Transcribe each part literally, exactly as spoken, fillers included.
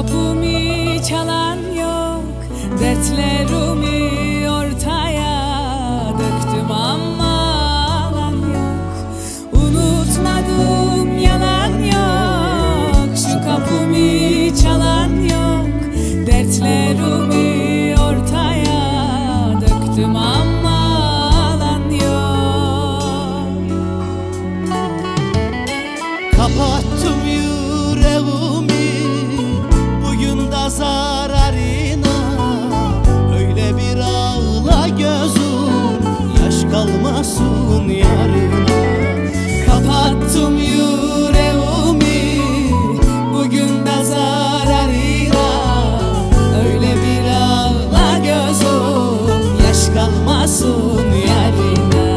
kapımı çalan yok, dertlerimi ortaya döktüm ama alan yok. Unutmadım, yalan yok, şu kapımı çalan yok, dertlerimi ortaya döktüm ama alan yok. Kapattım yüreğimi bugün de zararına, öyle bir ağla gözüm, yaş kalmasın yarına. Kapattım yüreğimi bugün de zararına, öyle bir ağla gözüm, yaş kalmasın yarına.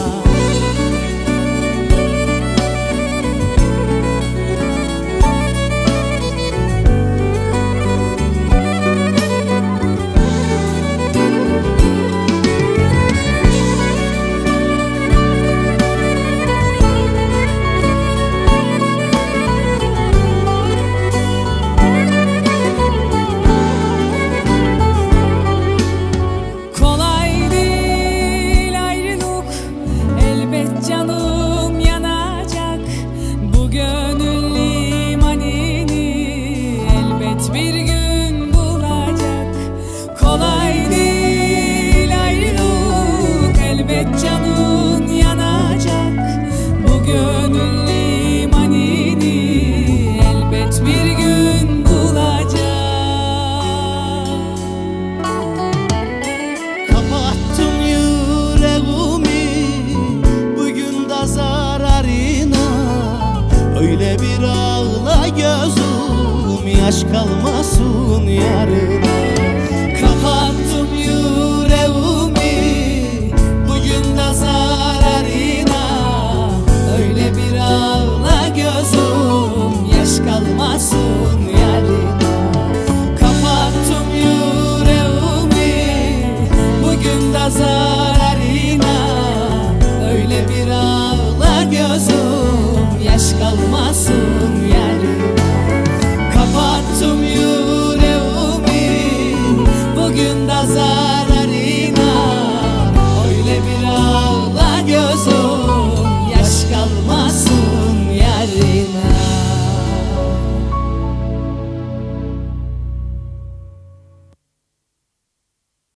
Canım yanacak, bu gönül limanini elbet bir gün bulacak. Kolay değil ayrılık, elbet canın yanacak, bu gönül limanini elbet bir gün bulacak. Kapattım yüreğimi zararına, öyle bir ağla gözüm, yaş kalmasın yarına. Kapattım yüreğimi bugün de zararına, öyle bir ağla gözüm, yaş kalmasın yarına. Kapattım yüreğimi bugün de zararına, öyle bir ağla gözüm, yaş kalmasın yarına. Kapattım yüreğimi bugün de zaten